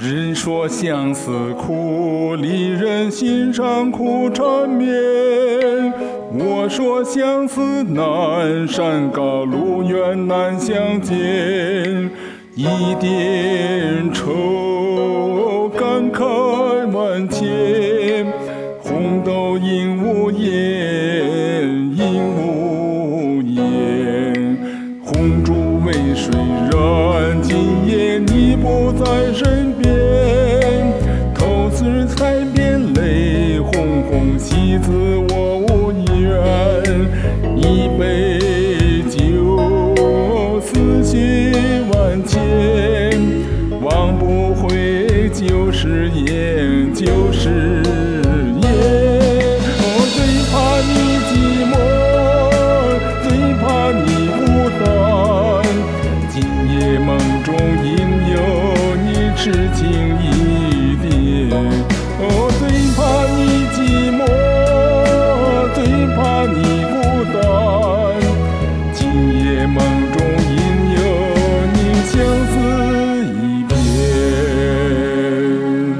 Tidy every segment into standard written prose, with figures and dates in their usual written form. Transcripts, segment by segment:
人说相思苦，离人心上苦缠绵。我说相思难，山高路远难相见。一点愁，感慨万千。红豆应无言，应无言。红烛为谁燃？今夜你不在身边。头似彩边泪哄哄，戏子我无缘。一杯酒，思绪万千，忘不回旧誓言，旧誓言。最怕你寂寞，最怕你孤单。今夜梦中应有你痴情一点。最怕你寂寞，最怕你孤单。今夜梦中应有你相思一片。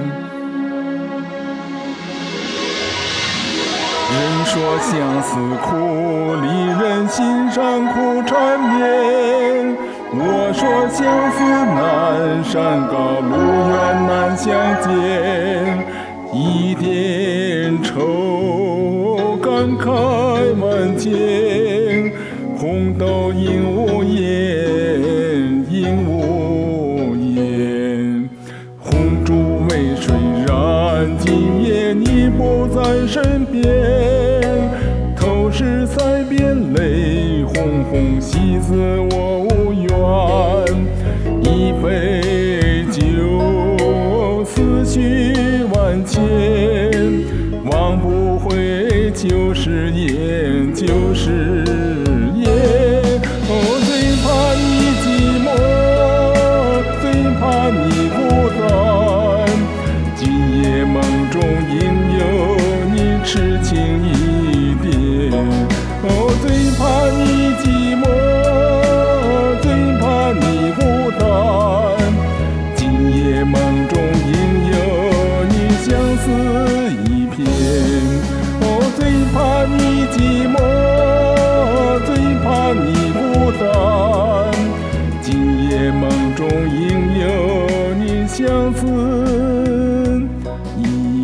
人说相思苦，离人心上苦缠绵。我说相思难，山高路远难相见。一点愁，感慨万千。红豆应无言，应无言。红烛为谁燃？今夜你不在身边。头是彩边泪哄哄，戏子我无缘。一杯酒，思绪万千，忘不回旧誓言，旧誓言。最怕你寂寞，最怕你孤单。今夜梦中应有你痴情一点。最怕你寂寞，最怕你孤单。今夜梦中应有你相思一片。最怕你寂寞，最怕你孤单。今夜梦中应有你相思一片。